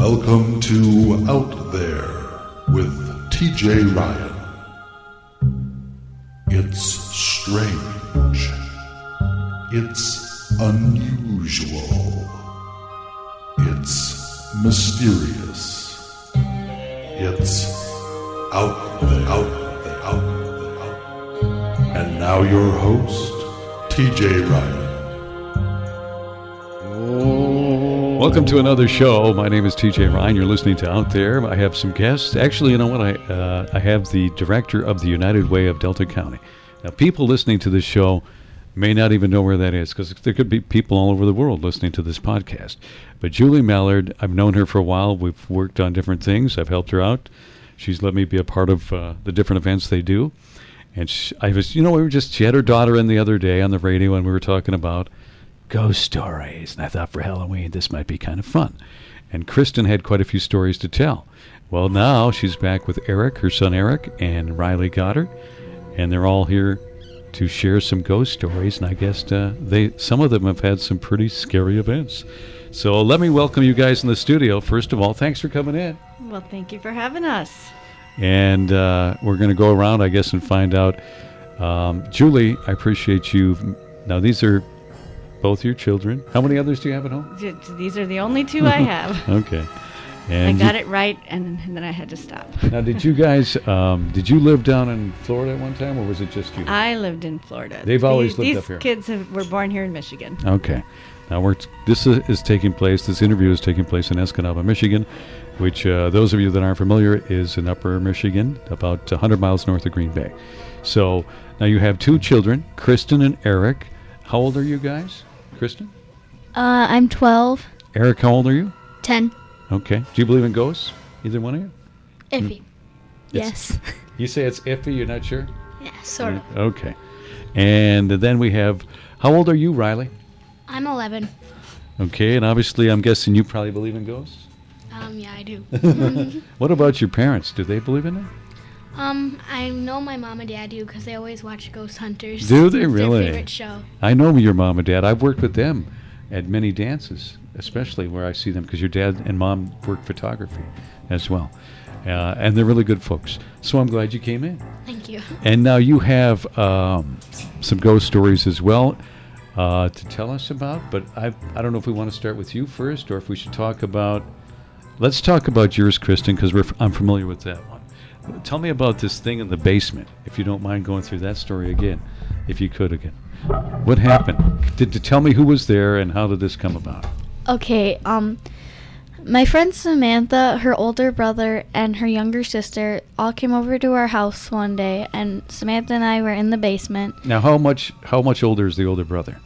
Welcome to Out There with TJ Ryan. It's strange. It's unusual. It's mysterious. It's out there, out there, out there, out there. And now your host, TJ Ryan. Welcome to another show. My name is TJ Ryan. You're listening to Out There. I have some guests. Actually, you know what? I have the director of the United Way of Delta County. Now, people listening to this show may not even know where that is because there could be people all over the world listening to this podcast. But Julie Mallard, I've known her for a while. We've worked on different things. I've helped her out. She's let me be a part of the different events they do. And she had her daughter in the other day on the radio and we were talking about ghost stories. And I thought for Halloween, this might be kind of fun. And Kristen had quite a few stories to tell. Well, now she's back with Eric, her son Eric, and Riley Goddard. And they're all here to share some ghost stories. And I guess some of them have had some pretty scary events. So let me welcome you guys in the studio. First of all, thanks for coming in. Well, thank you for having us. And we're going to go around, I guess, and find out. Julie, I appreciate you. Now, these are both your children. How many others do you have at home? These are the only two I have. Okay. And I got it right, and then I had to stop. Now, did you guys, did you live down in Florida at one time, or was it just you? I lived in Florida. They've always lived up here. These kids were born here in Michigan. Okay. Now, this is taking place, this interview is taking place in Escanaba, Michigan, which those of you that aren't familiar is in upper Michigan, about 100 miles north of Green Bay. So, now you have two children, Kristen and Eric. How old are you guys? Kristen? I'm 12. Eric, how old are you? 10. Okay. Do you believe in ghosts? Either one of you? Iffy. Yes. You say it's iffy, you're not sure? Yeah, sort of. Okay. And then we have, how old are you, Riley? I'm 11. Okay, and obviously I'm guessing you probably believe in ghosts? Yeah, I do. What about your parents? Do they believe in it? I know my mom and dad do because they always watch Ghost Hunters. Do they It's really? their favorite show. I know your mom and dad. I've worked with them at many dances, especially where I see them because your dad and mom work photography as well. And they're really good folks. So I'm glad you came in. Thank you. And now you have some ghost stories as well to tell us about. But I don't know if we want to start with you first or if we should talk about... Let's talk about yours, Kristen, because I'm familiar with that one. Tell me about this thing in the basement, if you don't mind going through that story again, if you could again. What happened? Tell me who was there and how did this come about? Okay, my friend Samantha, her older brother, and her younger sister all came over to our house one day, and Samantha and I were in the basement. Now, how much older is the older brother?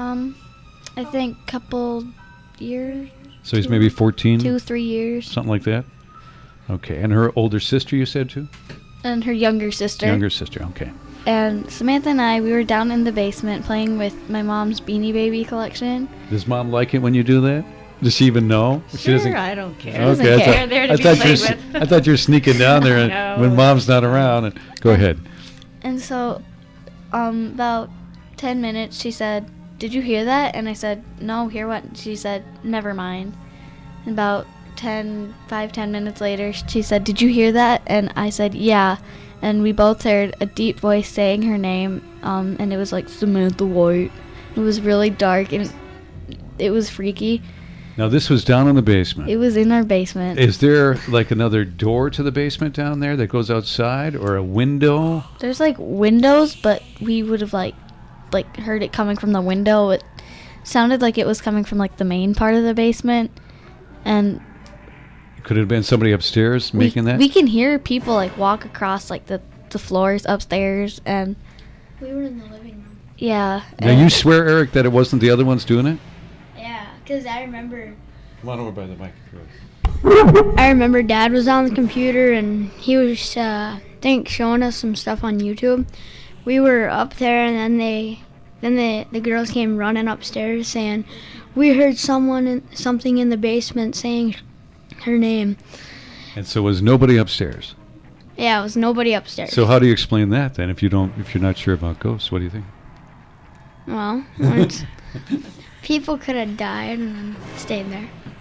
I think a couple years. So he's maybe 14? 2-3 years. Something like that? Okay, and her older sister, you said too? And her younger sister. Younger sister, okay. And Samantha and I, we were down in the basement playing with my mom's Beanie Baby collection. Does Mom like it when you do that? Does she even know? Sure, she doesn't. I don't care. Okay, They're there to be played with. I thought you were sneaking down there when Mom's not around. Go ahead. And so, about 10 minutes, she said, "Did you hear that?" And I said, "No, hear what?" She said, "Never mind." And about 10 minutes later, she said, "Did you hear that?" And I said, "Yeah." And we both heard a deep voice saying her name, and it was like Samantha White. It was really dark, and it was freaky. Now, this was down in the basement. It was in our basement. Is there like another door to the basement down there that goes outside, or a window? There's like windows, but we would have like heard it coming from the window. It sounded like it was coming from like the main part of the basement, and could it have been somebody upstairs making that? We can hear people like walk across like the floors upstairs, and we were in the living room. Yeah. Now you swear, Eric, that it wasn't the other ones doing it? Yeah, because I remember. Come on over by the microphone. I remember Dad was on the computer and he was, showing us some stuff on YouTube. We were up there, and then the girls came running upstairs saying, "We heard something in the basement saying her name." And so was nobody upstairs? Yeah, it was nobody upstairs. So how do you explain that then? If you're not sure about ghosts, what do you think? Well, people could have died and then stayed there.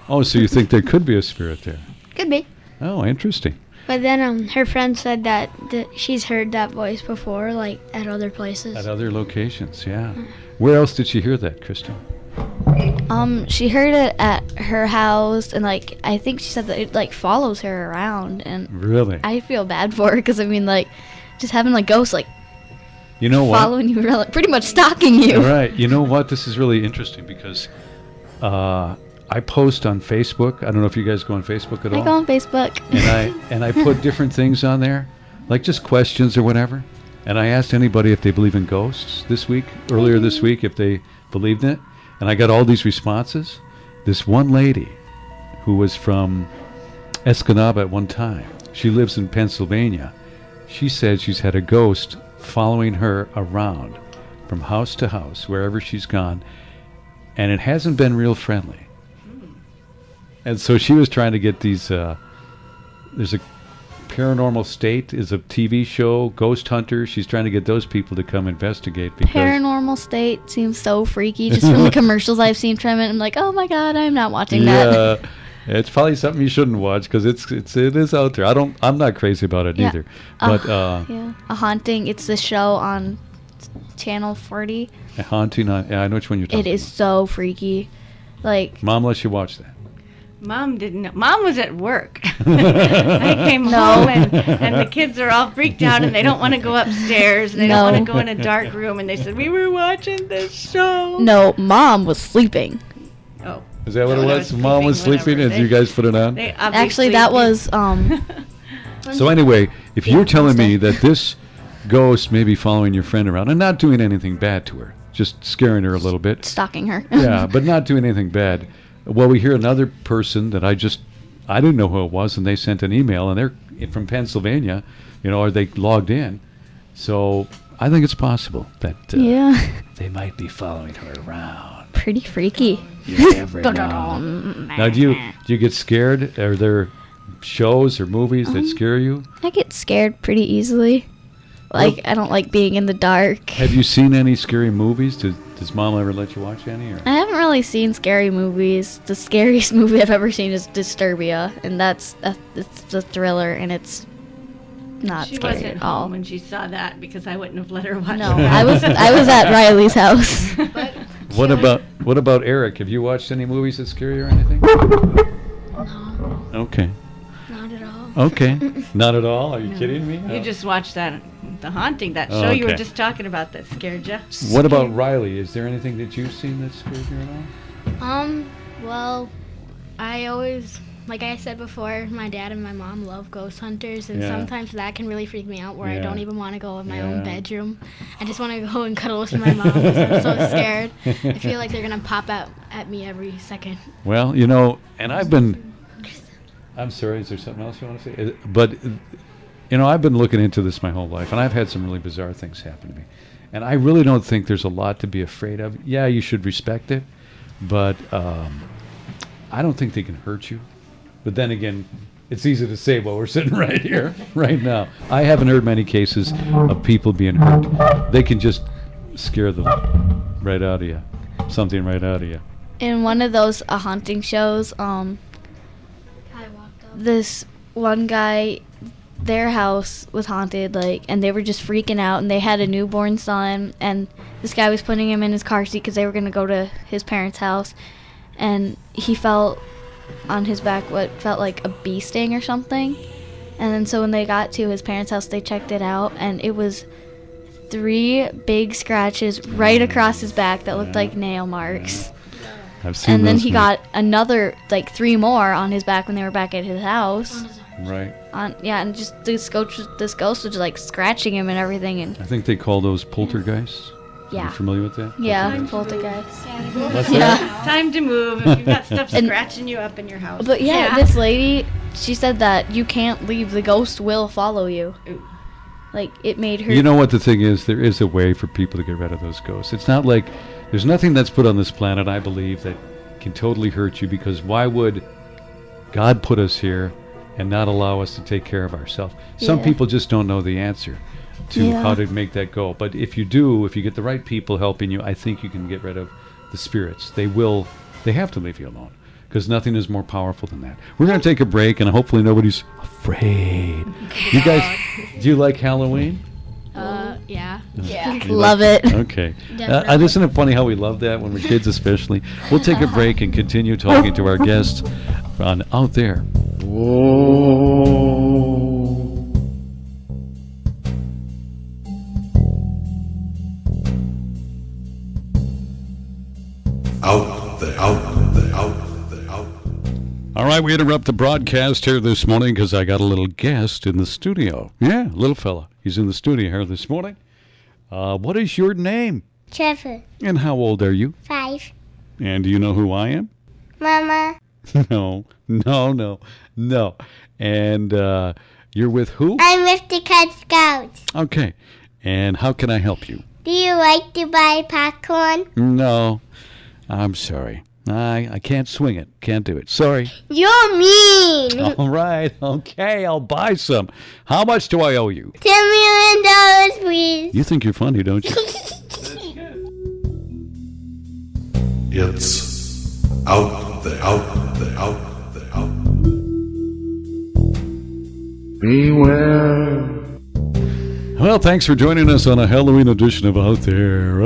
Oh, so you think there could be a spirit there? Could be. Oh, interesting. But then her friend said that she's heard that voice before, like at other places. At other locations, yeah. Where else did she hear that, Kristen? She heard it at her house, and like I think she said that it like follows her around, and Really? I feel bad for her because I mean like just having like ghosts like You know what? following you, really, pretty much stalking you. Right. You know what? This is really interesting because I post on Facebook. I don't know if you guys go on Facebook at all. I go on Facebook. And I put different things on there, like just questions or whatever. And I asked anybody if they believe in ghosts earlier this week, if they believed in it. And I got all these responses. This one lady who was from Escanaba at one time, she lives in Pennsylvania. She said she's had a ghost following her around from house to house, wherever she's gone. And it hasn't been real friendly. And so she was trying to get these, there's a Paranormal State is a TV show, Ghost Hunters. She's trying to get those people to come investigate because Paranormal State seems so freaky just from the commercials I've seen from it. I'm like, oh my god, I'm not watching that. Yeah, it's probably something you shouldn't watch because it is out there. I'm not crazy about it Yeah. either. But Yeah, A Haunting. It's the show on Channel 40. a haunting on, yeah, I know which one you're talking It is so freaky. Like, about. Mom lets you watch that. Mom didn't know. Mom was at work. I came home and the kids are all freaked out and they don't want to go upstairs and they don't want to go in a dark room and they said, we were watching this show. no, Mom was sleeping. Oh. Is that what No, it I was? Mom was sleeping whatever. and you guys put it on? They Actually, obviously that did. was So anyway, if Yeah, you're telling me Wednesday. that this ghost may be following your friend around and not doing anything bad to her, just scaring her a little bit. stalking her. Yeah, but not doing anything bad. Well, we hear another person that I didn't know who it was, and they sent an email, and they're from Pennsylvania, or they logged in. So I think it's possible that Yeah, they might be following her around. pretty freaky. You never know. Now, do you get scared? Are there shows or movies that scare you? I get scared pretty easily. Like, I don't like being in the dark. Have you seen any scary movies? Does Mom ever let you watch any? Or? I haven't really seen scary movies. The scariest movie I've ever seen is Disturbia, and it's a thriller, and it's not She scary wasn't at all. home when she saw that because I wouldn't have let her watch No, that. I was at Riley's house. What about Eric? Have you watched any movies that scare you or anything? No, Okay. not at all. Okay. Not at all? Are you kidding me? You just watched that, The Haunting, that show you were Okay. just talking about that scared you. What about Riley? Is there anything that you've seen that scared you at all? Well, I always, like I said before, my dad and my mom love ghost hunters, and Yeah. sometimes that can really freak me out where I Yeah. don't even want to go in my Yeah. own bedroom. I just want to go and cuddle with my mom because I'm so scared. I feel like they're going to pop out at me every second. Well, and I'm sorry, is there something else you want to say? But, I've been looking into this my whole life, and I've had some really bizarre things happen to me. And I really don't think there's a lot to be afraid of. Yeah, you should respect it, but I don't think they can hurt you. But then again, it's easy to say while we're sitting right here, right now. I haven't heard many cases of people being hurt. They can just scare the right out of you, something right out of you. In one of those haunting shows, I walked up. this one guy, their house was haunted, and they were just freaking out, and they had a newborn son, and this guy was putting him in his car seat because they were going to go to his parents' house, and he felt on his back what felt like a bee sting or something. And then so when they got to his parents' house, they checked it out, and it was 3 big scratches right across his back that looked like nail marks. I've seen And then those he movies. got another 3 more on his back when they were back at his house. Right. And just this ghost was just scratching him and everything, and I think they call those poltergeists. Are yeah, you familiar with that? yeah, poltergeist. What's Yeah. Time to move if you've got stuff And- scratching you up in your house. But yeah, this lady, she said that you can't leave. The ghost will follow you. Ooh. It made her. You know what the thing is? There is a way for people to get rid of those ghosts. It's not like there's nothing that's put on this planet, I believe, that can totally hurt you, because why would God put us here and not allow us to take care of ourselves? Some Yeah. people just don't know the answer to Yeah. how to make that go. But if you do, if you get the right people helping you, I think you can get rid of the spirits. They have to leave you alone. because nothing is more powerful than that. We're going to take a break, and hopefully nobody's afraid. You guys, do you like Halloween? Yeah. Love it. Okay. Isn't it funny how we love that when we're kids especially? We'll take a break and continue talking to our guests on Out There. Out there, out there, out there, out there. All right, we interrupt the broadcast here this morning because I got a little guest in the studio. Yeah, little fella. He's in the studio here this morning. What is your name? Trevor, And how old are you? 5. And do you know who I am? Mama, No. And you're with who? I'm with the Cub Scouts. Okay. And how can I help you? Do you like to buy popcorn? No. I'm sorry. I can't swing it. Can't do it. Sorry. You're mean. All right. Okay, I'll buy some. How much do I owe you? $10 million, please. You think you're funny, don't you? It's out there, out there, out there, out there. Beware. Well, thanks for joining us on a Halloween edition of Out There.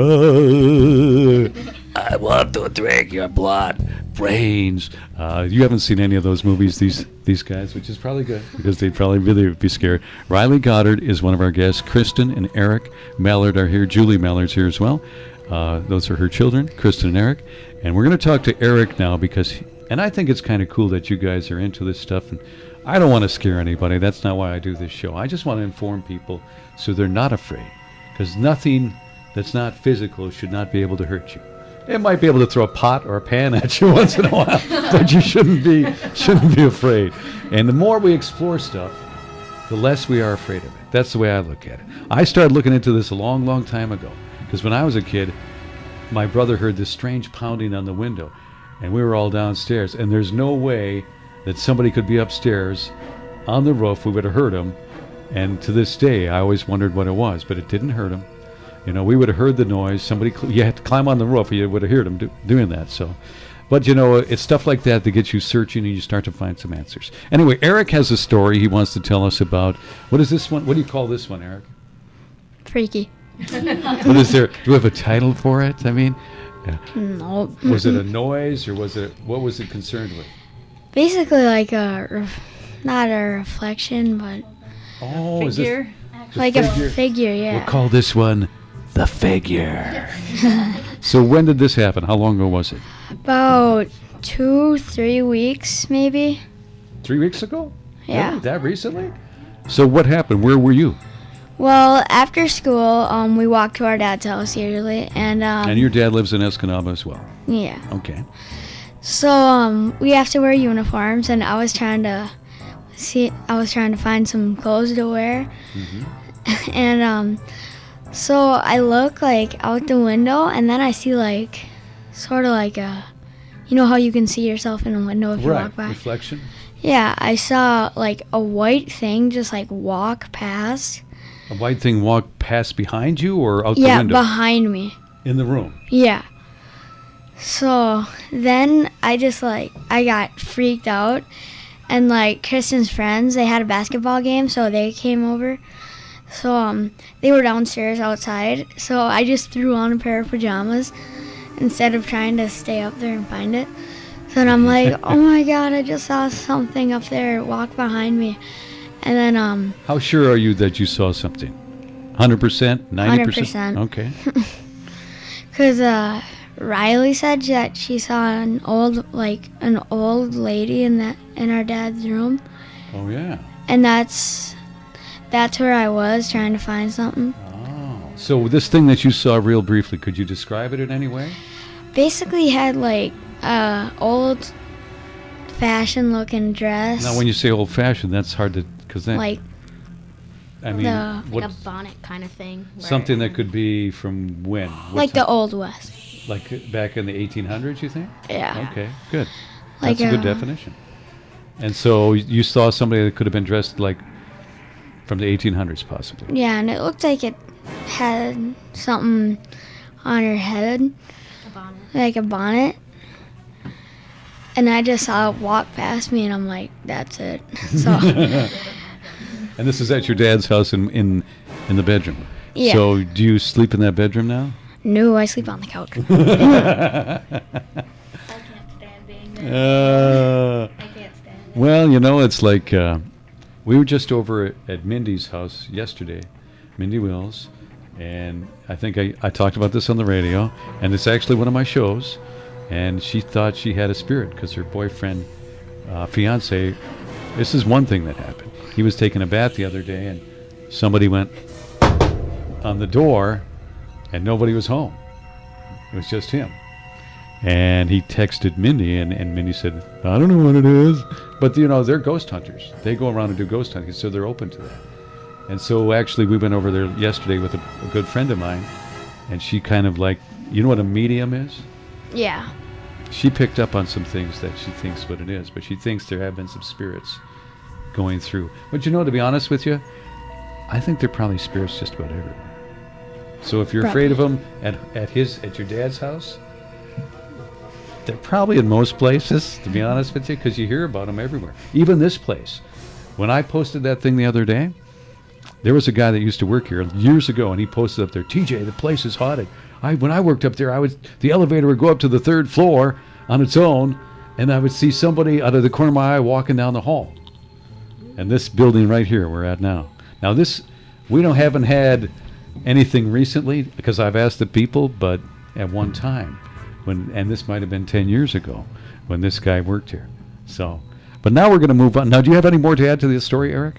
I want to drink your blood, brains. You haven't seen any of those movies, these guys, which is probably good because they'd probably really be scared. Riley Goddard is one of our guests. Kristen and Eric Mallard are here. Julie Mallard's here as well. Those are her children, Kristen and Eric. And we're going to talk to Eric now and I think it's kind of cool that you guys are into this stuff. And I don't want to scare anybody. That's not why I do this show. I just want to inform people so they're not afraid. Because nothing that's not physical should not be able to hurt you. It might be able to throw a pot or a pan at you once in a while, but you shouldn't be afraid. And the more we explore stuff, the less we are afraid of it. That's the way I look at it. I started looking into this a long, long time ago. Because when I was a kid, my brother heard this strange pounding on the window. And we were all downstairs. And there's no way that somebody could be upstairs on the roof. We would have heard him. And to this day, I always wondered what it was. But it didn't hurt him. You know, we would have heard the noise. You had to climb on the roof, or you would have heard them doing that. So, but you know, it's stuff like that that gets you searching, and you start to find some answers. Anyway, Eric has a story he wants to tell us about. What is this one? What do you call this one, Eric? Freaky. What is there? Do we have a title for it? I mean, No. was it a noise, or what was it concerned with? Basically, like not a reflection, but Oh, is Figure. this like a figure. Yeah. We'll call this one the figure. So when did this happen? How long ago was it? About 2-3 weeks, maybe. 3 weeks ago? Yeah. Really? That recently? So what happened? Where were you? Well, after school, we walked to our dad's house usually, and And your dad lives in Escanaba as well. yeah. Okay. So we have to wear uniforms, and I was trying to find some clothes to wear, and so I look like out the window, and then I see like sort of like you know how you can see yourself in a window if you walk by. Reflection. Yeah, I saw like a white thing just like walk past. A white thing walked past behind you or out the Yeah, window? behind me. In the room. Yeah. So then I got freaked out, and like Kristen's friends, they had a basketball game, so they came over. So they were downstairs outside, so I just threw on a pair of pajamas instead of trying to stay up there and find it. So then I'm like, oh my god, I just saw something up there walk behind me. And then How sure are you that you saw something? 100%? 90%? 100%. Okay. because Riley said that she saw an old lady in our dad's room, Oh, yeah. and that's where I was trying to find something. Oh. So this thing that you saw real briefly, could you describe it in any way? Basically had like old fashioned looking dress. Now, when you say old-fashioned, that's hard to... Because that... like I mean, the- what, Like a bonnet kind of thing. where- something that could be from when? What like the time? Old West. Like back in the 1800s, you think? Yeah. Okay, good. Like That's a good definition. And so you saw somebody that could have been dressed like from the 1800s, possibly. Yeah, and it looked like it had something on her head, A bonnet. like a bonnet. And I just saw it walk past me, and I'm like, that's it. So, And this is at your dad's house in the bedroom. Yeah. So do you sleep in that bedroom now? no, I sleep on the couch. I can't stand being there. I can't stand it. Well, you know, it's like we were just over at Mindy's house yesterday, Mindy Wills, and I think I talked about this on the radio, and it's actually one of my shows, and she thought she had a spirit because her boyfriend, fiance, this is one thing that happened. He was taking a bath the other day, and somebody went on the door, and nobody was home. It was just him. And he texted Mindy, and Mindy said, I don't know what it is. But, you know, they're ghost hunters. They go around and do ghost hunting, so they're open to that. And so, actually, we went over there yesterday with a good friend of mine, and she kind of like, you know what a medium is? Yeah. She picked up on some things that she thinks what it is, but she thinks there have been some spirits going through. But, you know, to be honest with you, I think there are probably spirits just about everywhere. So if you're afraid of them at your dad's house, they're probably in most places, to be honest with you, because you hear about them everywhere. Even this place. When I posted that thing the other day, there was a guy that used to work here years ago, and he posted up there, TJ, the place is haunted. When I worked up there, the elevator would go up to the 3rd floor on its own, and I would see somebody out of the corner of my eye walking down the hall. And this building right here we're at now. Now we haven't had anything recently, because I've asked the people, but at one time, and this might have been 10 years ago, when this guy worked here. So, but now we're going to move on. Now, do you have any more to add to this story, Eric?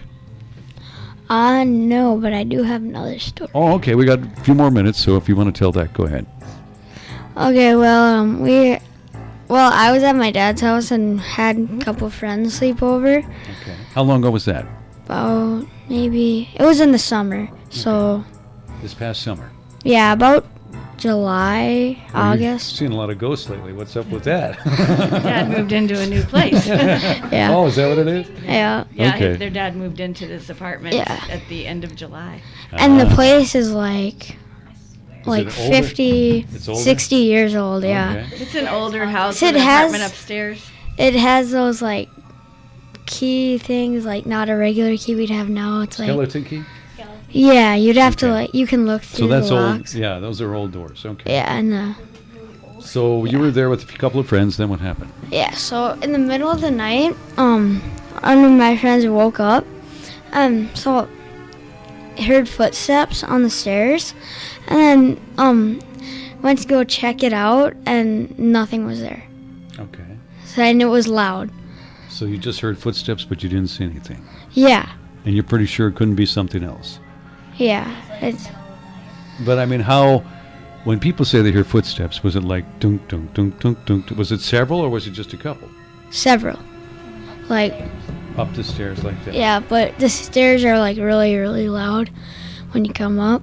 No, but I do have another story. Oh, okay. We got a few more minutes, so if you want to tell that, go ahead. Okay, well, I was at my dad's house and had a couple of friends sleep over. Okay. How long ago was that? About it was in the summer, so. This past summer. Yeah, about July, August. You've seen a lot of ghosts lately. What's up with that? Dad moved into a new place. Yeah. Oh, is that what it is? Yeah. Yeah, Okay. their dad moved into this apartment at the end of July. And the place is like it older? 50, It's older? 60 years old, yeah. Okay. It's an older house So with it an has- apartment upstairs. It has those like key things, like not a regular key we'd have now. It's like, Skeleton key? yeah, you'd have to Okay. you can look So through that's the old. locks. Yeah, those are old doors. Okay. Yeah, and So you were there with a couple of friends. Then what happened? yeah, so in the middle of the night, one of my friends woke up, so I heard footsteps on the stairs, and then went to go check it out, and nothing was there. Okay. So I knew it was loud. So you just heard footsteps, but you didn't see anything, Yeah, and you're pretty sure it couldn't be something else. yeah, it's But I mean, when people say they hear footsteps, was it like dunk dunk dunk dunk dunk? Was it several, or was it just a couple several. Like, up the stairs like that? yeah, but the stairs are like really, really loud when you come up.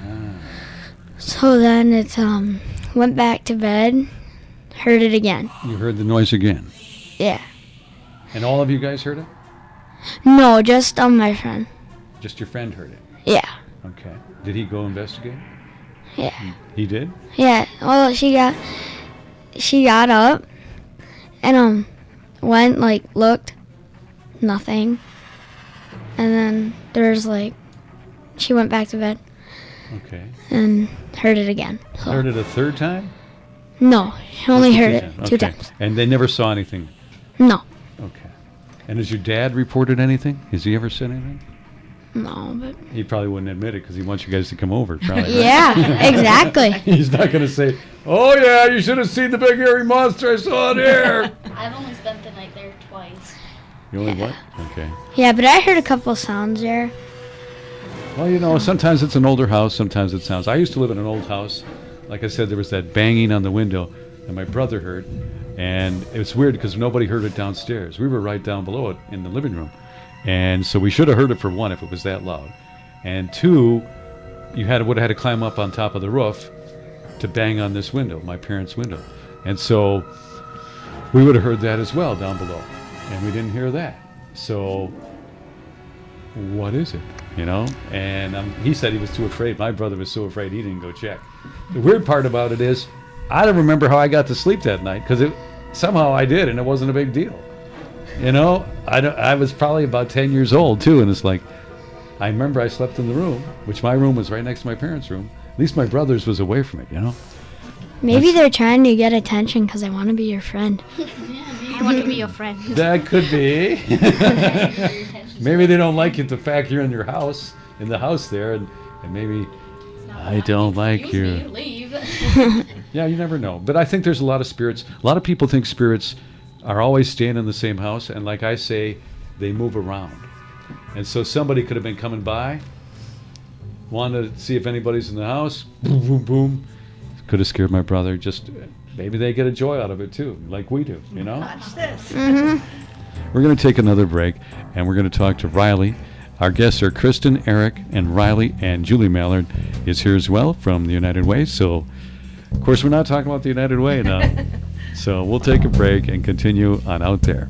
So then it went back to bed, heard it again. You heard the noise again, Yeah. and all of you guys heard it? No, just my friend. Just your friend heard it. Yeah. Okay. Did he go investigate? Yeah. He did? Yeah. Well, she got up and went looked, nothing. And then there's she went back to bed Okay. and heard it again. So. Heard it a third time? No, she only Just the heard two it times. two Okay. times. And they never saw anything? No. Okay. And has your dad reported anything? Has he ever said anything? No, but He probably wouldn't admit it because he wants you guys to come over, probably. right? yeah, exactly. He's not going to say, oh, yeah, you should have seen the big hairy monster I saw in here. I've only spent the night there twice. You only what? Okay. Yeah, but I heard a couple sounds there. Well, you know, sometimes it's an older house, sometimes it sounds. I used to live in an old house. Like I said, there was that banging on the window, and my brother heard. And it was weird because nobody heard it downstairs. We were right down below it in the living room. And so we should have heard it, for one, if it was that loud. And two, you would have had to climb up on top of the roof to bang on this window, my parents' window. And so we would have heard that as well down below. And we didn't hear that. So what is it? You know? And he said he was too afraid. My brother was so afraid he didn't go check. The weird part about it is, I don't remember how I got to sleep that night because somehow I did, and it wasn't a big deal. You know, I was probably about 10 years old too, and it's like, I remember I slept in the room, which my room was right next to my parents' room. At least my brother's was away from it, you know. Maybe they're trying to get attention because they want to be your friend. I want to be your friend. That could be. Maybe they don't like it, the fact you're in your house, in the house there, and maybe I don't like you. Leave. Yeah, you never know. But I think there's a lot of spirits. A lot of people think spirits are always staying in the same house, and like I say, they move around. And so somebody could have been coming by, wanted to see if anybody's in the house, boom, boom, boom. Could have scared my brother. Just maybe they get a joy out of it too, like we do, you know? Watch this. We're going to take another break, and we're going to talk to Riley. Our guests are Kristen, Eric, and Riley, and Julie Mallard is here as well from the United Way. So, of course, we're not talking about the United Way now. So we'll take a break and continue on Out There.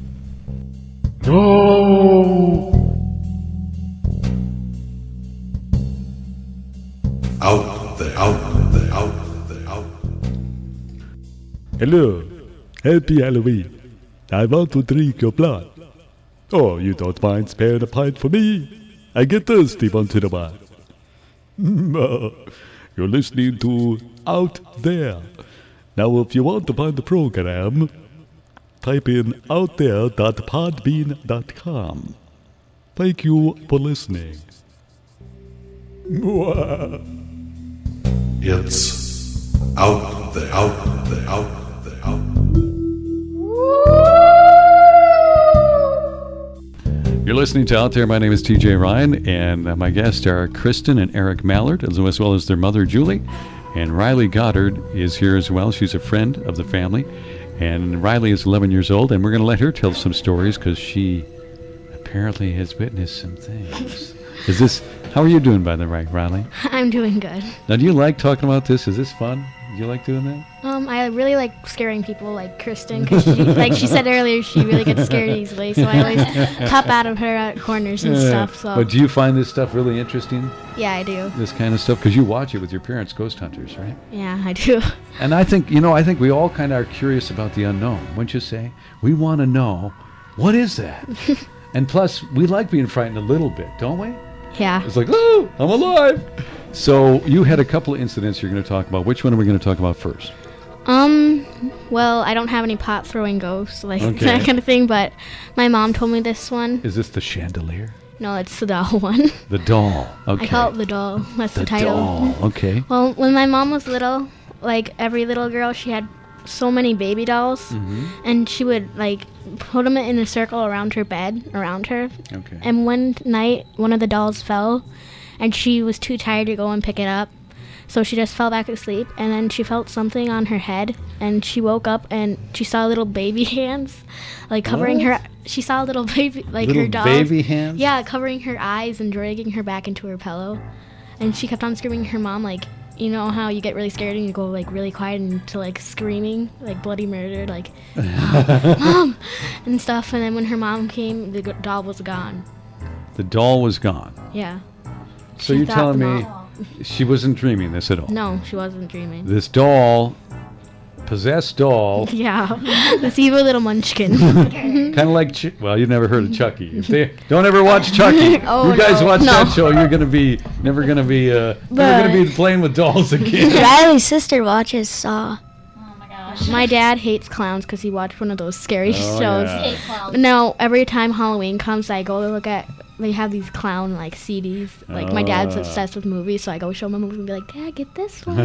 Out there, out there, out there, out there. Hello, happy Halloween. I want to drink your blood. Oh, you don't mind sparing a pint for me? I get thirsty once in a while. You're listening to Out There. Now, if you want to find the program, type in outthere.podbean.com. Thank you for listening. It's out there, out there, out there, out there. You're listening to Out There. My name is TJ Ryan, and my guests are Kristen and Eric Mallard, as well as their mother, Julie. And Riley Goddard is here as well. She's a friend of the family. And Riley is 11 years old, and we're going to let her tell some stories because she apparently has witnessed some things. How are you doing, by the way, Riley? I'm doing good. Now, do you like talking about this? Is this fun? Do you like doing that? I really like scaring people like Kristen because like she said earlier, she really gets scared easily. So I always pop out of her at corners and stuff. So. But do you find this stuff really interesting? Yeah, I do. This kind of stuff? Because you watch it with your parents, Ghost Hunters, right? Yeah, I do. And I think we all kind of are curious about the unknown, wouldn't you say? We want to know, what is that? And plus, we like being frightened a little bit, don't we? Yeah. It's like, oh, I'm alive. So you had a couple of incidents you're going to talk about. Which one are we going to talk about first? Well, I don't have any pot throwing ghosts, like that kind of thing, but my mom told me this one. Is this the chandelier? No, it's the doll one. The doll. Okay. I call it the doll. That's the title. Doll. Okay. Well, when my mom was little, like every little girl, she had so many baby dolls, and she would like put them in a circle around her bed, around her. Okay. And one night, one of the dolls fell, and she was too tired to go and pick it up. So she just fell back asleep, and then she felt something on her head, and she woke up, and she saw little baby hands, like covering her. She saw little baby, like little her doll. baby hands? Yeah, covering her eyes and dragging her back into her pillow. And she kept on screaming at her mom, like, you know how you get really scared and you go, like, really quiet into, like, screaming, like, bloody murder, like, Mom, and stuff. And then when her mom came, the doll was gone. The doll was gone? Yeah. So you're telling me she wasn't dreaming this at all? No, she wasn't dreaming. This doll, possessed doll. Yeah, this evil little munchkin. Kind of like, you never heard of Chucky. If they don't ever watch Chucky. Oh, you guys watch no. that show, you're gonna be never gonna be playing with dolls again. Riley's sister watches Saw. My dad hates clowns because he watched one of those scary shows. Yeah. Now, every time Halloween comes, I go to look at, they have these clown, like, CDs. Like, my dad's obsessed with movies, so I go show him a movie and be like, Dad, get this one.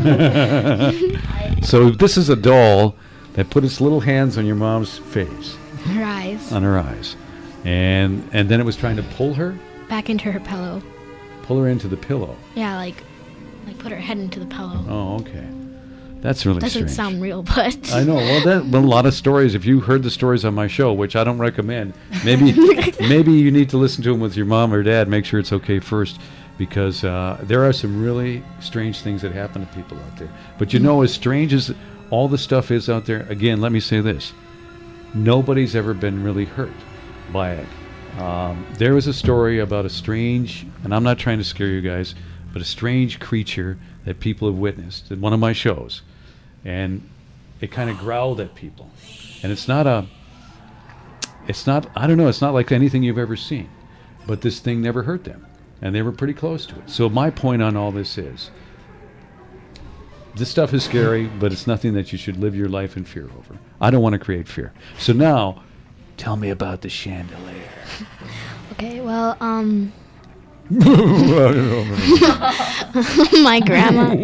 So this is a doll that put its little hands on your mom's face. Her eyes. On her eyes. And then it was trying to pull her? Back into her pillow. Pull her into the pillow. Yeah, like put her head into the pillow. Oh, okay. That's really Doesn't strange. sound real, but... I know. Well, a lot of stories. If you heard the stories on my show, which I don't recommend, maybe you need to listen to them with your mom or dad. Make sure it's okay first, because there are some really strange things that happen to people out there. But as strange as all the stuff is out there, again, let me say this. Nobody's ever been really hurt by it. There was a story about a strange, and I'm not trying to scare you guys, but a strange creature that people have witnessed in one of my shows. And it kind of growled at people. And it's not, I don't know, it's not like anything you've ever seen. But this thing never hurt them. And they were pretty close to it. So my point on all this is, this stuff is scary, but it's nothing that you should live your life in fear over. I don't want to create fear. So now, tell me about the chandelier. Okay, well, my grandma.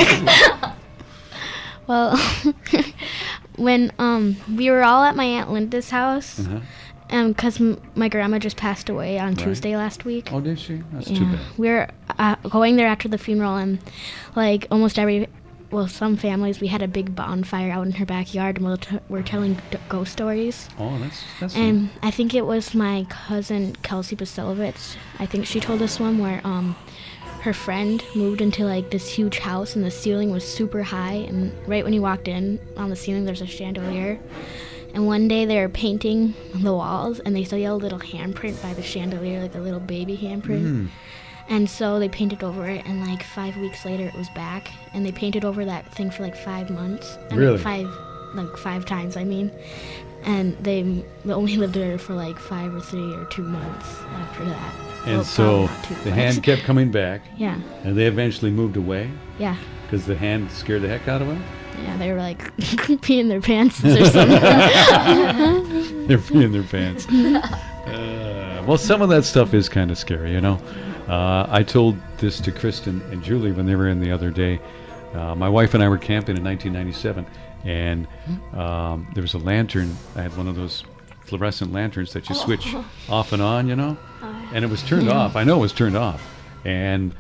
Well, when we were all at my Aunt Linda's house, because my grandma just passed away on Tuesday last week. Oh, did she? That's too bad. We were going there after the funeral, and like almost some families, we had a big bonfire out in her backyard, and we're telling ghost stories. Oh, that's and I think it was my cousin Kelsey Basilovitz. I think she told us one where her friend moved into like this huge house, and the ceiling was super high, and right when you walked in, on the ceiling there's a chandelier. And one day they were painting the walls, and they saw a little handprint by the chandelier, like a little baby handprint. And so they painted over it, and like 5 weeks later it was back. And they painted over that thing for like 5 months. Really? Five times, I mean. And they only lived there for like 5 or 3 or 2 months after that. And well, so the hand kept coming back. Yeah. And they eventually moved away? Yeah. Because the hand scared the heck out of them? Yeah, they were like peeing their pants or something. They're peeing their pants. Well, some of that stuff is kind of scary, you know. I told this to Kristen and Julie when they were in the other day. My wife and I were camping in 1997, and there was a lantern. I had one of those fluorescent lanterns that you switch off and on, you know. And it was turned off. I know it was turned off. And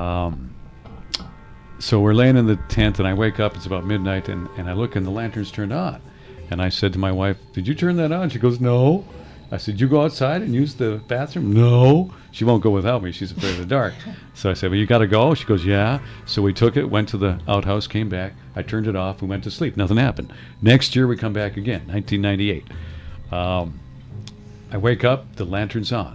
so we're laying in the tent, and I wake up. It's about midnight, and I look, and the lantern's turned on. And I said to my wife, "Did you turn that on?" She goes, "No." I said, "You go outside and use the bathroom?" "No." She won't go without me. She's afraid of the dark. So I said, "Well, you got to go?" She goes, "Yeah." So we took it, went to the outhouse, came back. I turned it off. We went to sleep. Nothing happened. Next year, we come back again, 1998. I wake up. The lantern's on.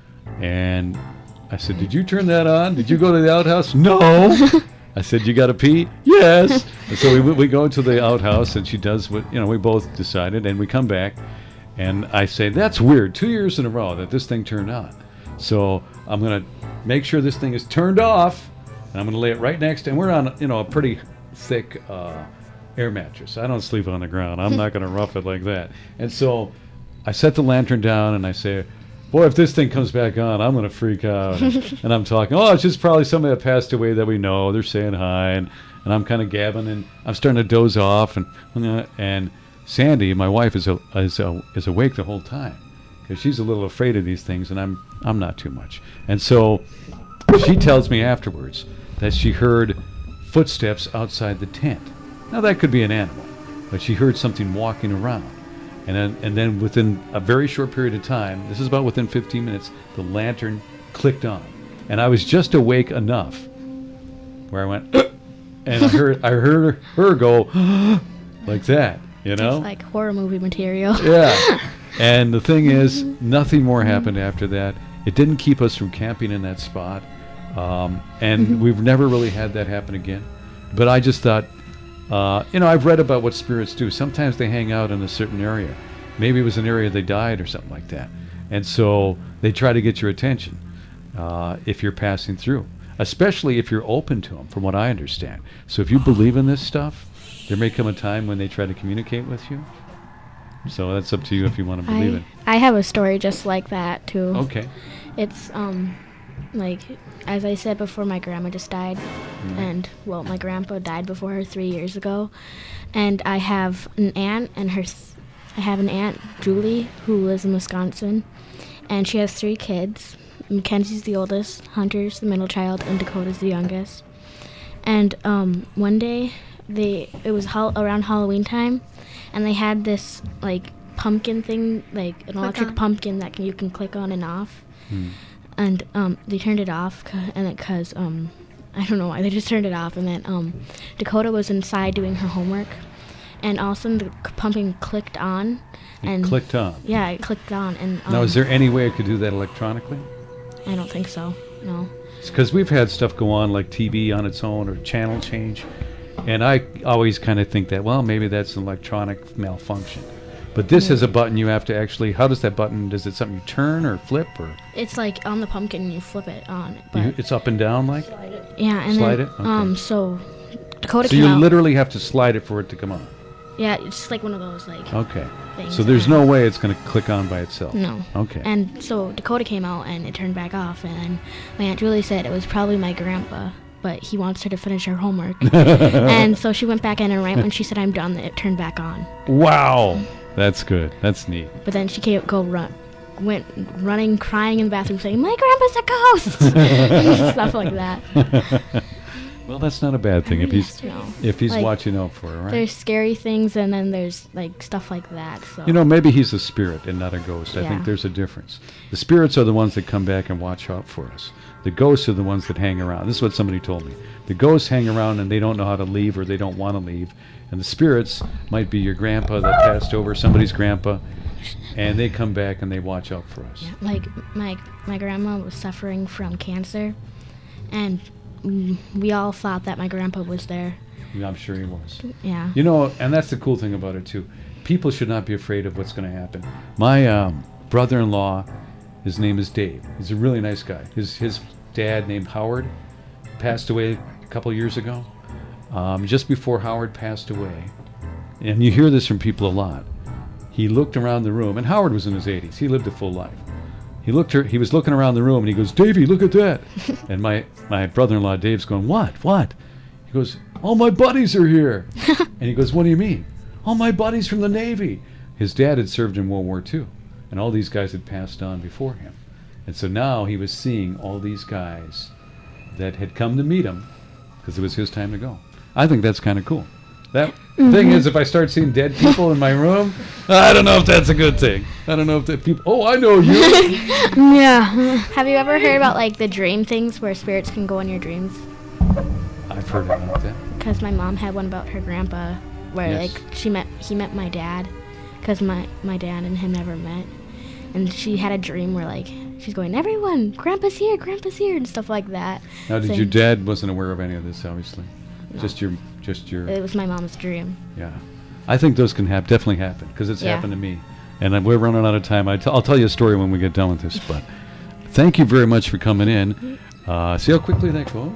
And I said, "Did you turn that on? Did you go to the outhouse?" "No." I said, "You got to pee?" "Yes." And so we go to the outhouse, and she does what, you know, we both decided, and we come back. And I say, "That's weird. 2 years in a row that this thing turned on. So I'm going to make sure this thing is turned off, and I'm going to lay it right next." And we're on, you know, a pretty thick air mattress. I don't sleep on the ground. I'm not going to rough it like that. And so I set the lantern down, and I say, "Boy, if this thing comes back on, I'm going to freak out." And I'm talking, "Oh, it's just probably somebody that passed away that we know. They're saying hi." And I'm kind of gabbing, and I'm starting to doze off. And Sandy, my wife, is awake the whole time, because she's a little afraid of these things, and I'm not too much. And so she tells me afterwards that she heard footsteps outside the tent. Now that could be an animal, but she heard something walking around. And then within a very short period of time, this is about within 15 minutes, the lantern clicked on. And I was just awake enough where I went, and I heard her go like that, you know? It's like horror movie material. Yeah. And the thing is, nothing more happened after that. It didn't keep us from camping in that spot. And we've never really had that happen again. But I just thought, you know, I've read about what spirits do. Sometimes they hang out in a certain area. Maybe it was an area they died or something like that. And so they try to get your attention if you're passing through, especially if you're open to them, from what I understand. So if you believe in this stuff, there may come a time when they try to communicate with you. So that's up to you if you want to believe it. I have a story just like that, too. Okay. It's, like, as I said before, my grandma just died. And, well, my grandpa died before her 3 years ago. And I have an aunt, and I have an aunt, Julie, who lives in Wisconsin. And she has 3 kids. Mackenzie's the oldest, Hunter's the middle child, and Dakota's the youngest. And one day, it was around Halloween time, and they had this, like, pumpkin thing, like an electric pumpkin that you can click on and off. And they turned it off, because I don't know why, they just turned it off. And then Dakota was inside doing her homework, and all of a sudden the pumpkin clicked on. It clicked on? Yeah, it clicked on. And now, is there any way it could do that electronically? I don't think so, no. It's because we've had stuff go on, like TV on its own, or channel change, And I always kind of think that, well, maybe that's an electronic malfunction. But this is a button you have to actually, how does that button, is it something you turn or flip or? It's like on the pumpkin, you flip it on. But It's up and down like? yeah, and Slide then, it? Okay. so Dakota So came you out. literally have to slide it for it to come on. Yeah, it's just like one of those like Okay. things. So there's no way it's going to click on by itself. No. Okay. And so Dakota came out and it turned back off, and my Aunt Julie said it was probably my grandpa, but he wants her to finish her homework. And so she went back in, and right when she said I'm done, it turned back on. Wow. That's good. That's neat. But then she went running, crying in the bathroom, saying, "My grandpa's a ghost!" Stuff like that. Well, that's not a bad thing if he's No. like, watching out for her, right? There's scary things, and then there's like stuff like that. So You know, maybe he's a spirit and not a ghost. I think Yeah. there's a difference. The spirits are the ones that come back and watch out for us. The ghosts are the ones that hang around. This is what somebody told me. The ghosts hang around and they don't know how to leave or they don't want to leave. And the spirits might be your grandpa that passed over, somebody's grandpa, and they come back and they watch out for us. Yeah, like my grandma was suffering from cancer, and we all thought that my grandpa was there. Yeah, I'm sure he was. Yeah. You know, and that's the cool thing about it, too. People should not be afraid of what's going to happen. My brother-in-law, his name is Dave. He's a really nice guy. His dad, named Howard, passed away a couple years ago. Just before Howard passed away, and you hear this from people a lot, he looked around the room, and Howard was in his 80s. He lived a full life. He was looking around the room, and he goes, "Davey, look at that." And my brother-in-law, Dave's going, What? He goes, "All my buddies are here." And he goes, "What do you mean?" "All my buddies from the Navy." His dad had served in World War II, and all these guys had passed on before him. And so now he was seeing all these guys that had come to meet him because it was his time to go. I think that's kind of cool. That thing is, if I start seeing dead people in my room, I don't know if that's a good thing. I don't know if that people, oh, I know you. Yeah. Have you ever heard about like the dream things where spirits can go in your dreams? I've heard about that. Because my mom had one about her grandpa, where Yes. like he met my dad, because my dad and him never met, and she had a dream where like she's going, "Everyone, grandpa's here," and stuff like that. Now, did saying- your dad wasn't aware of any of this, obviously? No. Just your. It was my mom's dream. Yeah, I think those can definitely happen because it's Yeah. happened to me, and we're running out of time. I'll tell you a story when we get done with this. But thank you very much for coming in. See how quickly that goes.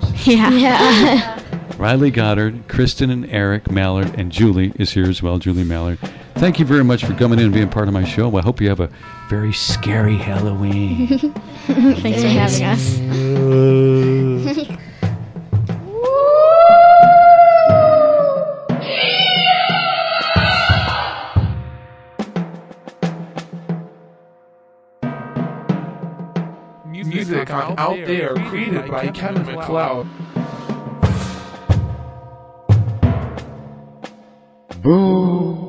Yeah. Riley Goddard, Kristen and Eric Mallard, and Julie is here as well. Julie Mallard. Thank you very much for coming in and being part of my show. I hope you have a very scary Halloween. Thanks for having us. Music on Out There created by Kevin MacLeod. Boo!